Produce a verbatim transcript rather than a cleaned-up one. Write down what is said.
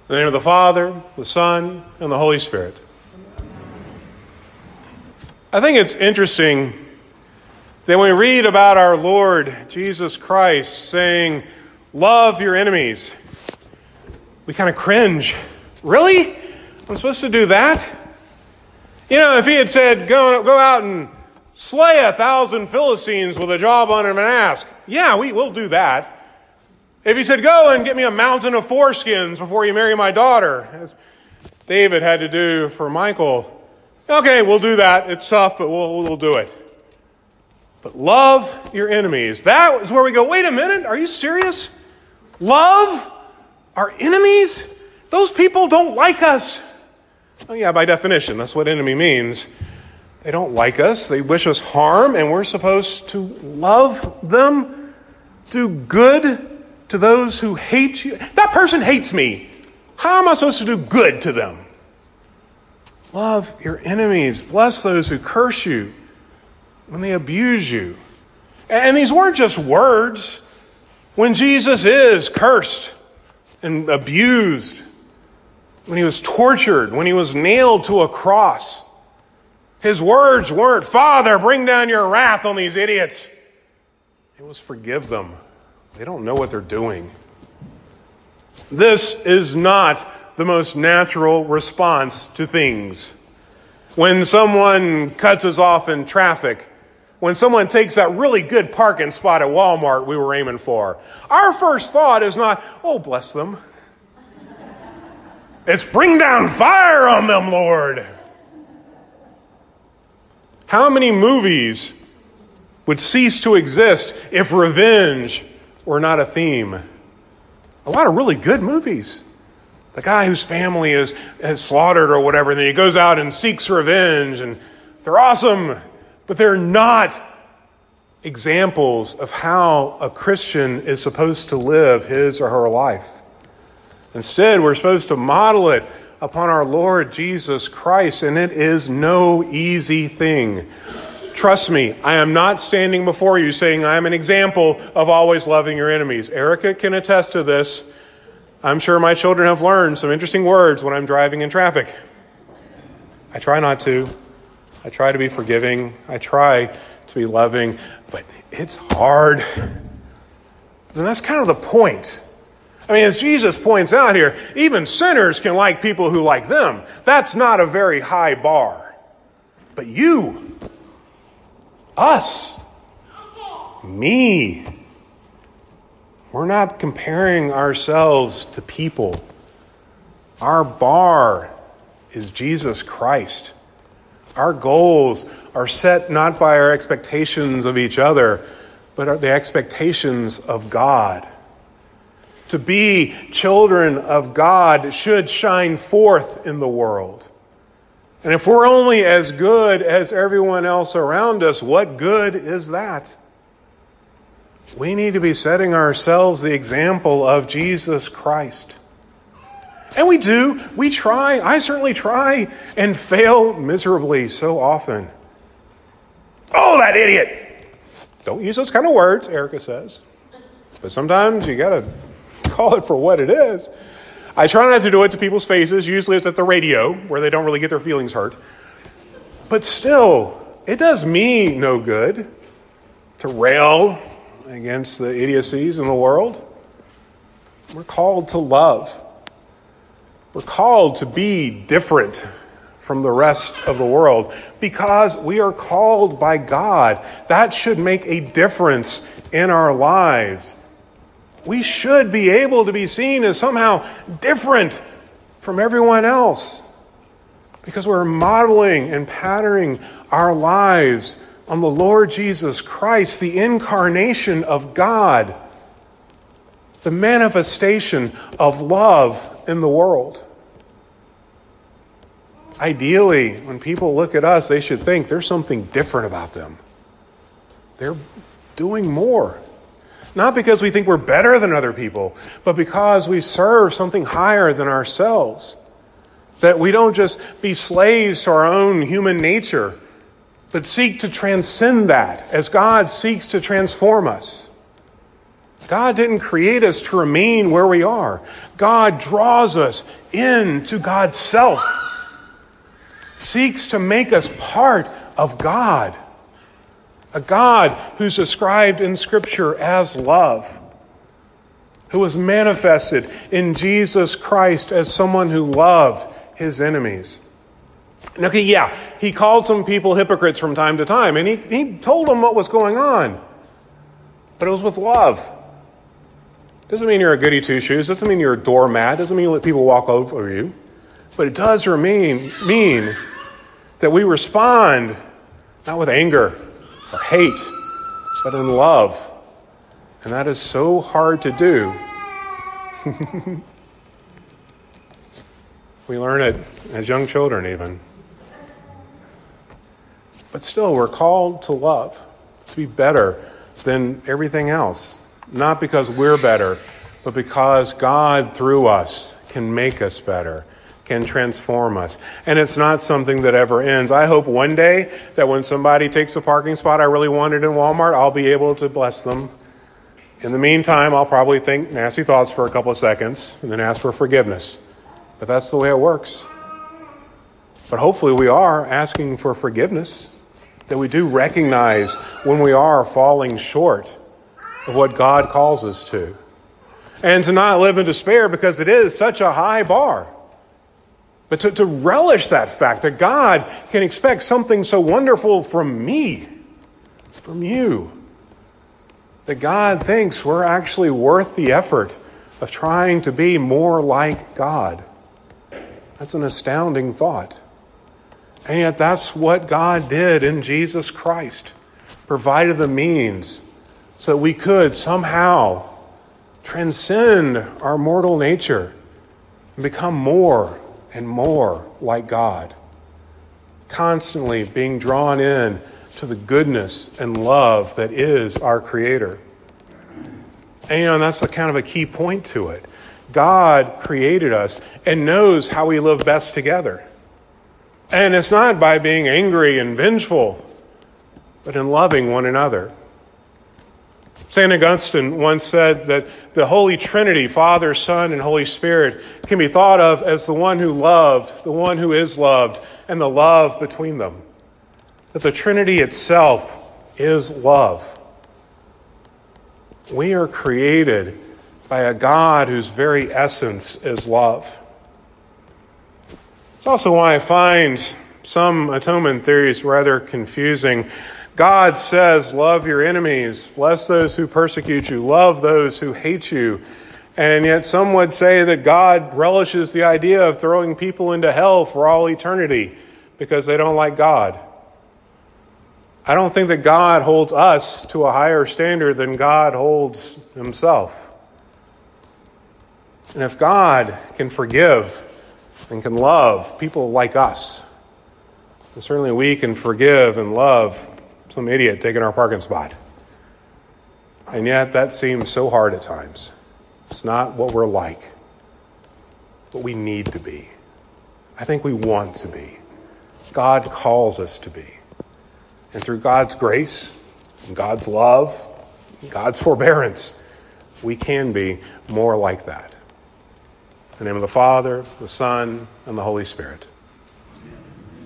In the name of the Father, the Son, and the Holy Spirit. I think it's interesting that when we read about our Lord Jesus Christ saying, love your enemies, we kind of cringe. Really? I'm supposed to do that? You know, if he had said, go, go out and slay a thousand Philistines with a jawbone and an ass, yeah, we will do that. If he said, go and get me a mountain of foreskins before you marry my daughter, as David had to do for Michal, okay, we'll do that. It's tough, but we'll, we'll do it. But love your enemies. That is where we go, wait a minute, are you serious? Love our enemies? Those people don't like us. Oh yeah, by definition, that's what enemy means. They don't like us. They wish us harm, and we're supposed to love them, do good to those who hate you. That person hates me. How am I supposed to do good to them? Love your enemies. Bless those who curse you when they abuse you. And these weren't just words. When Jesus is cursed and abused, when he was tortured, when he was nailed to a cross, his words weren't, Father, bring down your wrath on these idiots. It was, forgive them. They don't know what they're doing. This is not the most natural response to things. When someone cuts us off in traffic, when someone takes that really good parking spot at Walmart we were aiming for, our first thought is not, oh, bless them. It's bring down fire on them, Lord. How many movies would cease to exist if revenge were not a theme? A lot of really good movies. The guy whose family is, is slaughtered or whatever, and then he goes out and seeks revenge, and they're awesome, but they're not examples of how a Christian is supposed to live his or her life. Instead, we're supposed to model it upon our Lord Jesus Christ, and it is no easy thing. Trust me, I am not standing before you saying I am an example of always loving your enemies. Erica can attest to this. I'm sure my children have learned some interesting words when I'm driving in traffic. I try not to. I try to be forgiving. I try to be loving, but it's hard. And that's kind of the point. I mean, as Jesus points out here, even sinners can like people who like them. That's not a very high bar. But you, us, me, we're not comparing ourselves to people. Our bar is Jesus Christ. Our goals are set not by our expectations of each other, but the expectations of God. To be children of God should shine forth in the world. And if we're only as good as everyone else around us, what good is that? We need to be setting ourselves the example of Jesus Christ. And we do. We try. I certainly try and fail miserably so often. Oh, that idiot! Don't use those kind of words, Erica says. But sometimes you got to call it for what it is. I try not to do it to people's faces. Usually it's at the radio where they don't really get their feelings hurt. But still, it does me no good to rail against the idiocies in the world. We're called to love. We're called to be different from the rest of the world because we are called by God. That should make a difference in our lives. We should be able to be seen as somehow different from everyone else because we're modeling and patterning our lives on the Lord Jesus Christ, the incarnation of God, the manifestation of love in the world. Ideally, when people look at us, they should think there's something different about them. They're doing more. Not because we think we're better than other people, but because we serve something higher than ourselves. That we don't just be slaves to our own human nature, but seek to transcend that as God seeks to transform us. God didn't create us to remain where we are. God draws us into God's self, seeks to make us part of God, a God who's described in Scripture as love, who was manifested in Jesus Christ as someone who loved his enemies. And okay, yeah, he called some people hypocrites from time to time, and he, he told them what was going on, but it was with love. Doesn't mean you're a goody two-shoes. Doesn't mean you're a doormat. Doesn't mean you let people walk over you. But it does remain, mean that we respond not with anger or hate, but in love. And that is so hard to do. We learn it as young children even. But still, we're called to love, to be better than everything else. Not because we're better, but because God, through us, can make us better, can transform us. And it's not something that ever ends. I hope one day that when somebody takes a parking spot I really wanted in Walmart, I'll be able to bless them. In the meantime, I'll probably think nasty thoughts for a couple of seconds and then ask for forgiveness. But that's the way it works. But hopefully we are asking for forgiveness, that we do recognize when we are falling short of what God calls us to. And to not live in despair because it is such a high bar. But to, to relish that fact that God can expect something so wonderful from me, from you, that God thinks we're actually worth the effort of trying to be more like God. That's an astounding thought. And yet that's what God did in Jesus Christ. Provided the means so that we could somehow transcend our mortal nature and become more and more like God. Constantly being drawn in to the goodness and love that is our Creator. And you know, and that's a kind of a key point to it. God created us and knows how we live best together. And it's not by being angry and vengeful, but in loving one another. Saint Augustine once said that the Holy Trinity, Father, Son, and Holy Spirit, can be thought of as the one who loved, the one who is loved, and the love between them. That the Trinity itself is love. We are created by a God whose very essence is love. It's also why I find some atonement theories rather confusing. God says, love your enemies, bless those who persecute you, love those who hate you. And yet some would say that God relishes the idea of throwing people into hell for all eternity because they don't like God. I don't think that God holds us to a higher standard than God holds himself. And if God can forgive and can love people like us, then certainly we can forgive and love some idiot taking our parking spot. And yet that seems so hard at times. It's not what we're like, but we need to be. I think we want to be. God calls us to be. And through God's grace, and God's love, and God's forbearance, we can be more like that. In the name of the Father, the Son, and the Holy Spirit.